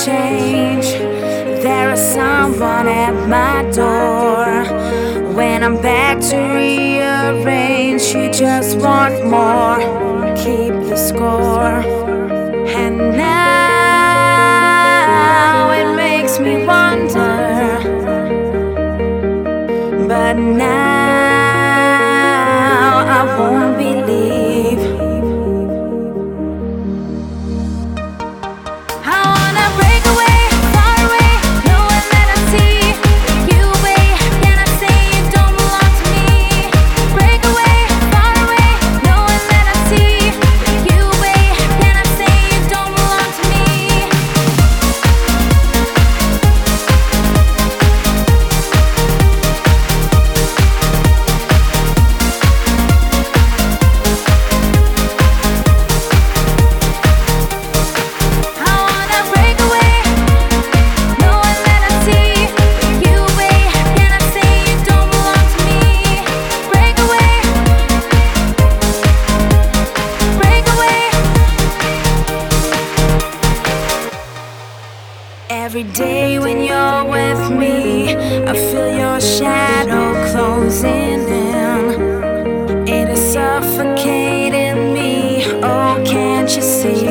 change. There is someone at my door. When I'm back to rearrange, you just want more. Keep the score. And now it makes me wonder. But now I won't believe. I wanna break away, far away, knowing that I see you away. Can I say you don't belong to me? Break away, far away, knowing that I see you away. Can I say you don't belong to me? Every day when you're with me, I feel your shadow closing in. It is suffocating me. Oh, can't you see?